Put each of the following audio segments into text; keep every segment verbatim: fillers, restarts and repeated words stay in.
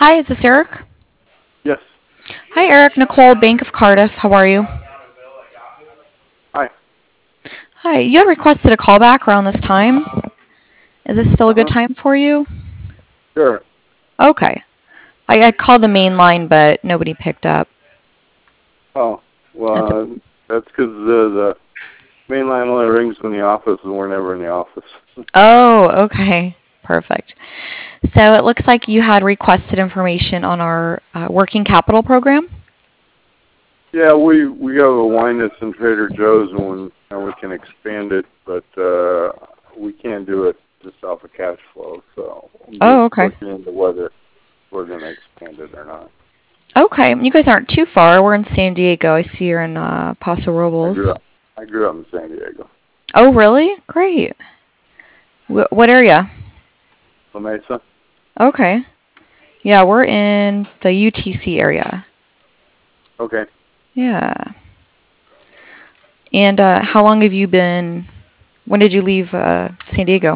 Hi, is this Eric? Yes. Hi, Eric. Nicole, Bank of Cardiff. How are you? Hi. Hi. You had requested a call back around this time. Is this still a good Uh-huh. time for you? Sure. Okay. I, I called the main line, but nobody picked up. Oh, That's well, uh, that's because the, the main line only rings in the office, and we're never in the office. Oh, okay. Perfect. So it looks like you had requested information on our uh, working capital program. Yeah, we we have a wine that's in Trader Joe's, and, when, and we can expand it, but uh, we can't do it just off of cash flow. So I'm just Oh, okay. looking into whether we're going to expand it or not. Okay. You guys aren't too far. We're in San Diego. I see you're in uh, Paso I Robles. grew up I grew up in San Diego, Oh, really? Great. Wh- what area? La Mesa. Okay. Yeah, we're in the U T C area. Okay. Yeah. And uh, how long have you been? When did you leave uh, San Diego?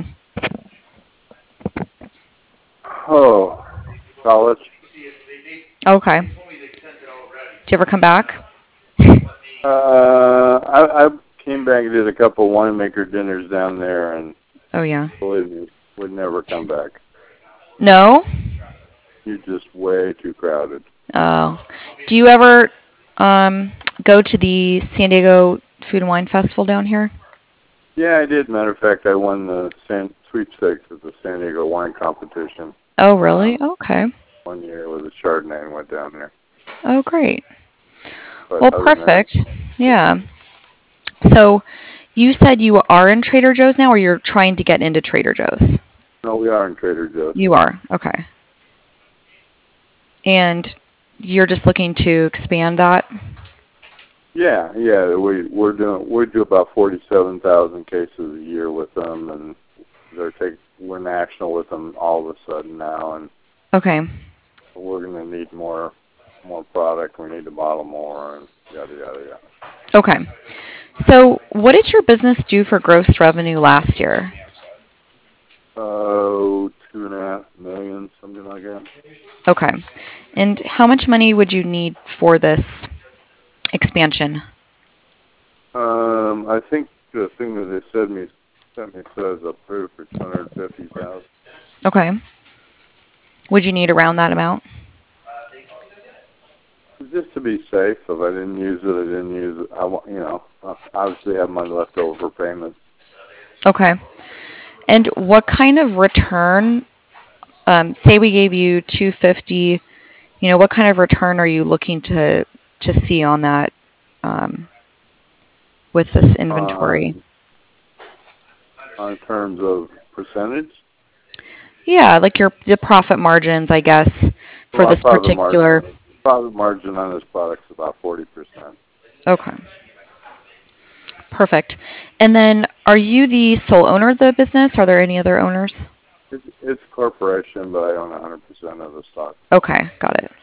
Oh, college. Okay. Did you ever come back? Uh, I, I came back and did a couple winemaker dinners down there, and Oh yeah. believe me, would never come back. No. You're just way too crowded. Oh. Do you ever um, go to the San Diego Food and Wine Festival down here? Yeah, I did. Matter of fact, I won the San, sweepstakes at the San Diego wine competition. Oh really? Um, Okay. one year with a Chardonnay and went down there. Oh great. But Well, other than that, perfect. Yeah. So you said you are in Trader Joe's now, or you're trying to get into Trader Joe's? no, we are in Trader Joe's. You are. Okay. And you're just looking to expand that? Yeah, yeah, we we're doing we do about forty-seven thousand cases a year with them, and they're take we're national with them all of a sudden now, and Okay. we're going to need more more product. We need to bottle more, and yada yada yada. Okay. So what did your business do for gross revenue last year? Oh, two and a half million, something like that. Okay. And how much money would you need for this expansion? Um, I think the thing that they said me sent me says approved for two hundred fifty thousand. Okay. Would you need around that amount? Just to be safe, if I didn't use it, I didn't use it. I want, you know, I obviously have money left over for payments. Okay. And what kind of return, um, say we gave you two hundred fifty, you know, what kind of return are you looking to to see on that um, with this inventory? Um, on terms of percentage, Yeah, like your the profit margins, I guess, for well, our this profit particular. margin, profit margin on this product is about forty percent. Okay. Perfect. And then are you the sole owner of the business? Are there any other owners? It's, it's a corporation, but I own one hundred percent of the stock. Okay, got it.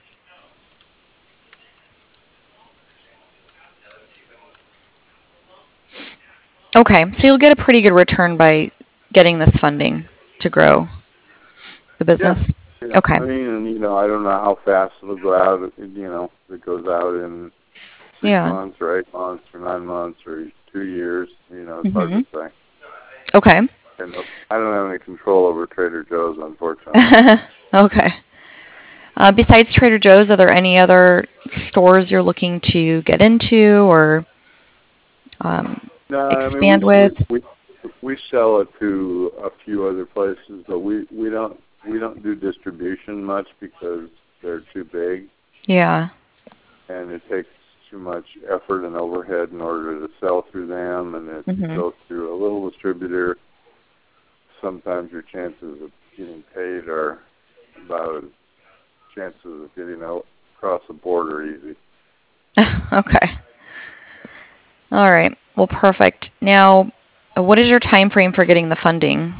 Okay, so you'll get a pretty good return by getting this funding to grow the business. Yeah, yeah. Okay. I mean, and, you know, I don't know how fast it'll go out. It, you know, if it goes out in six Yeah. months or eight months or nine months or two years. You know, it's hard to Mhm. say. Okay. And I don't have any control over Trader Joe's, unfortunately. Okay. Uh, besides Trader Joe's, are there any other stores you're looking to get into or um, No, I mean expand we with? we we we sell it to a few other places, but we we don't we don't do distribution much because they're too big Yeah. and it takes too much effort and overhead in order to sell through them, and if you Mhm. go through a little distributor, sometimes your chances of getting paid are about as chances of getting out across the border easy. Okay. All right. Well, perfect. Now, uh, what is your time frame for getting the funding?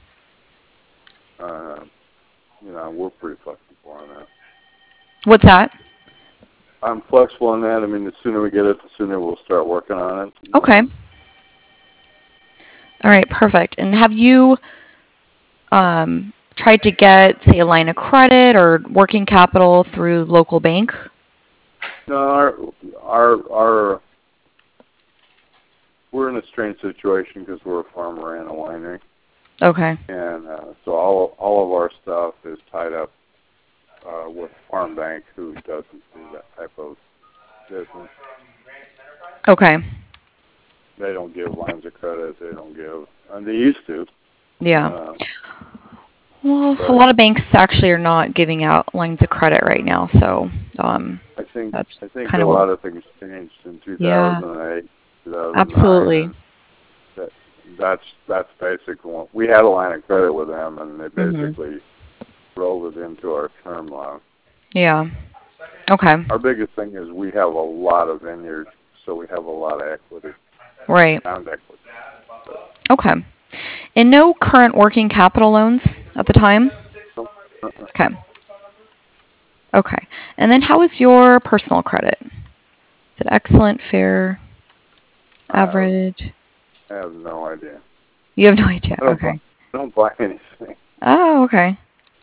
Uh, you know, we're pretty flexible on that. What's that? I'm flexible on that. I mean, the sooner we get it, the sooner we'll start working on it. You Okay. know. All right, perfect. And have you um tried to get, say, a line of credit or working capital through local bank? No, our our our we're in a strange situation because we're a farmer and a winery. Okay. And uh, so all all of our stuff is tied up uh, with Farm Bank, who doesn't do that type of business. Okay. They don't give lines of credit. They don't give, and they used to. Yeah. Uh, Well, a lot of banks actually are not giving out lines of credit right now, so um, I think that's I think kind a of lot what. of things changed in Yeah, two thousand eight, two thousand nine, absolutely. and that, that's that's basically what we had a line of credit with them, and they Mhm. basically rolled it into our term loan. Yeah. Okay. Our biggest thing is we have a lot of vineyards, so we have a lot of equity, Right. sound equity. Okay. And no current working capital loans at the time? So, uh-uh. Okay. Okay. And then how is your personal credit? Is it excellent, fair, I have, average? I have no idea. You have no idea. I don't buy, Okay. I don't buy anything. Oh, okay.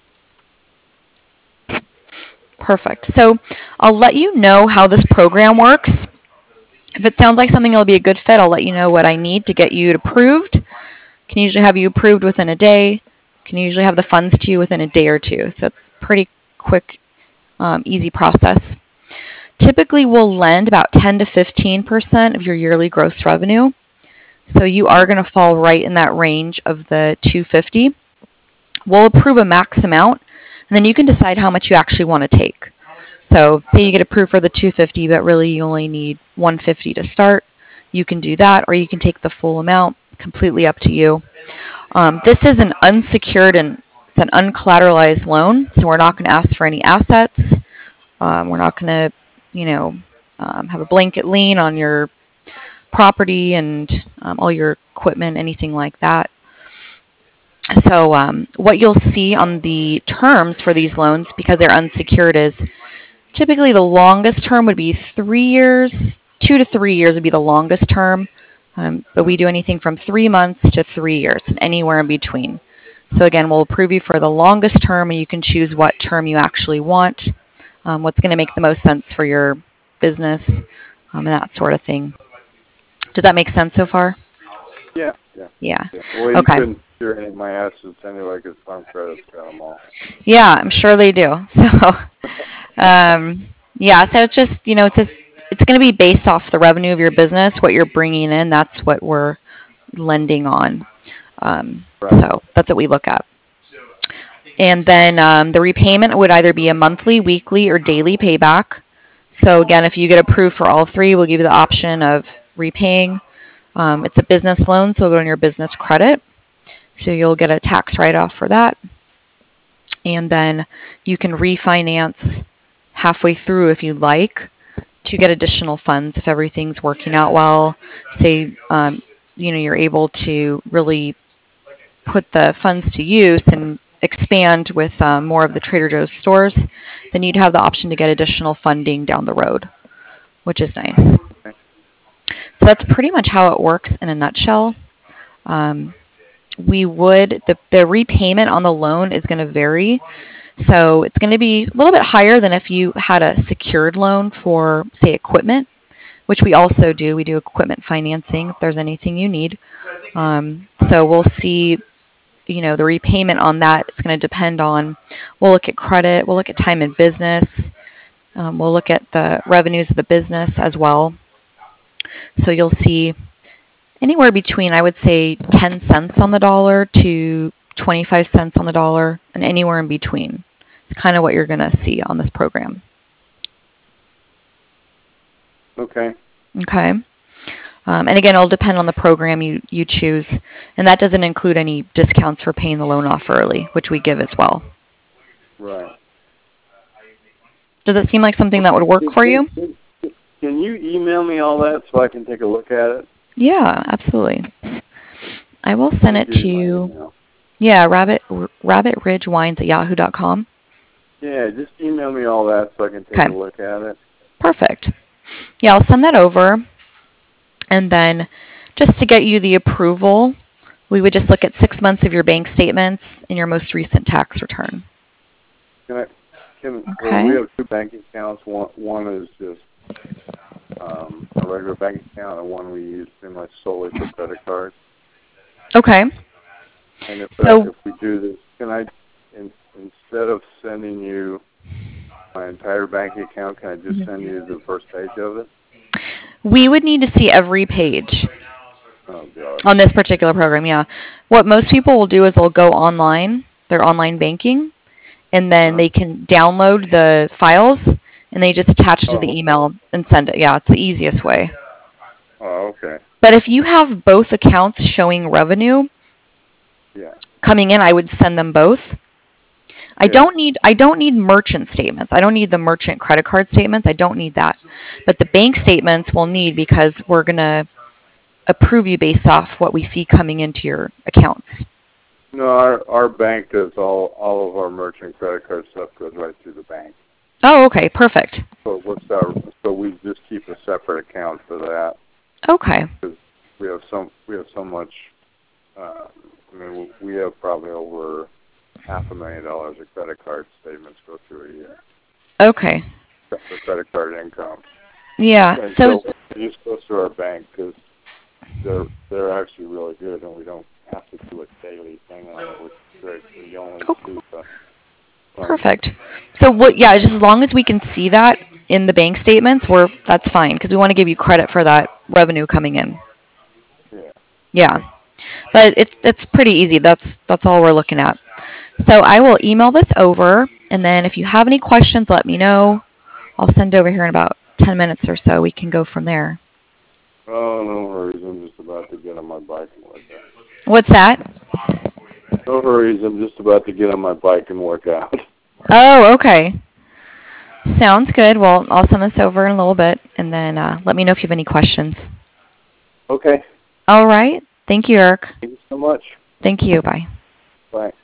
Perfect. So I'll let you know how this program works. If it sounds like something that'll be a good fit, I'll let you know what I need to get you approved. Can usually have you approved within a day. Can usually have the funds to you within a day or two. So it's pretty quick, um, easy process. Typically, we'll lend about ten to fifteen percent of your yearly gross revenue. So you are going to fall right in that range of the two hundred fifty. We'll approve a max amount, and then you can decide how much you actually want to take. So say you get approved for the two hundred fifty, but really you only need one hundred fifty to start. You can do that, or you can take the full amount. Completely up to you. Um, this is an unsecured and it's an uncollateralized loan, so we're not going to ask for any assets. Um, we're not going to, you know, um, have a blanket lien on your property and um, all your equipment, anything like that. So um, what you'll see on the terms for these loans, because they're unsecured, is typically the longest term would be three years. Two to three years would be the longest term, um, but we do anything from three months to three years, and anywhere in between. So again, we'll approve you for the longest term, and you can choose what term you actually want, um, what's going to make the most sense for your business, um, and that sort of thing. Does that make sense so far? Yeah, yeah. Yeah. yeah. Well, you Okay. couldn't hear any of my assets anyway because Farm Credit's got them all. Yeah, I'm sure they do. So, um, yeah, so it's just, you know, it's just, it's going to be based off the revenue of your business, what you're bringing in. That's what we're lending on. Um, Right. so that's what we look at. And then um, the repayment would either be a monthly, weekly, or daily payback. So again, if you get approved for all three, we'll give you the option of repaying. Um, it's a business loan, so it'll go on your business credit. So you'll get a tax write-off for that. And then you can refinance halfway through if you'd like to get additional funds if everything's working out well. Say, um, you know, you're able to really put the funds to use and expand with um, more of the Trader Joe's stores, then you'd have the option to get additional funding down the road, which is nice. Okay. So that's pretty much how it works in a nutshell. Um, we would, the, the repayment on the loan is going to vary. So it's going to be a little bit higher than if you had a secured loan for, say, equipment, which we also do. We do equipment financing if there's anything you need. Um, so we'll see, you know, the repayment on that is going to depend on, we'll look at credit, we'll look at time in business, um, we'll look at the revenues of the business as well. So you'll see anywhere between, I would say, ten cents on the dollar to twenty-five cents on the dollar, and anywhere in between. It's kind of what you're going to see on this program. Okay. Okay. Um, and again, it'll depend on the program you, you choose. And that doesn't include any discounts for paying the loan off early, which we give as well. Right. Does it seem like something that would work for you? Can you email me all that so I can take a look at it? Yeah, absolutely. I will send it to you. Yeah, rabbit rabbit ridge wines at yahoo dot com. Yeah, just email me all that so I can take Okay. a look at it. Perfect. Yeah, I'll send that over. And then just to get you the approval, We would just look at six months of your bank statements and your most recent tax return. Can I? Can Okay. well, we have two bank accounts. One one is just um, a regular bank account, and one we use pretty much solely for credit cards. Okay. And if So, uh, if we do this, can I, in, instead of sending you my entire bank account, can I just Mhm. send you the first page of it? we would need to see every page Oh God. on this particular program, yeah. What most people will do is they'll go online, their online banking, and then Huh? they can download the files and they just attach it to Oh, the okay. email and send it. Yeah, it's the easiest way. Oh, okay. But if you have both accounts showing revenue Yeah. coming in, I would send them both. I Yeah. don't need I don't need merchant statements. I don't need the merchant credit card statements. I don't need that. But the bank statements we'll need because we're going to approve you based off what we see coming into your accounts. No, our our bank does all all of our merchant credit card stuff goes right through the bank. Oh, okay, perfect. So what's our? So we just keep a separate account for that Okay. because we have some we have so much. Uh, I mean, we have probably over half a million dollars of credit card statements go through a year Okay. for credit card income. Yeah. And So, so it just goes through our bank because they're they're actually really good, and we don't have to do a daily thing on it, which is great. We only oh, do the perfect. So what? Yeah, just as long as we can see that in the bank statements, we're that's fine because we want to give you credit for that revenue coming in. yeah. Yeah, but it's it's pretty easy. That's that's all we're looking at. So I will email this over, and then if you have any questions, let me know. I'll send over here in about ten minutes or so. We can go from there. Oh, no worries. I'm just about to get on my bike and work out. What's that? No worries. I'm just about to get on my bike and work out. Oh, okay. Sounds good. Well, I'll send this over in a little bit, and then uh, let me know if you have any questions. Okay. All right. Thank you, Eric. Thank you so much. Thank you. Bye. Bye.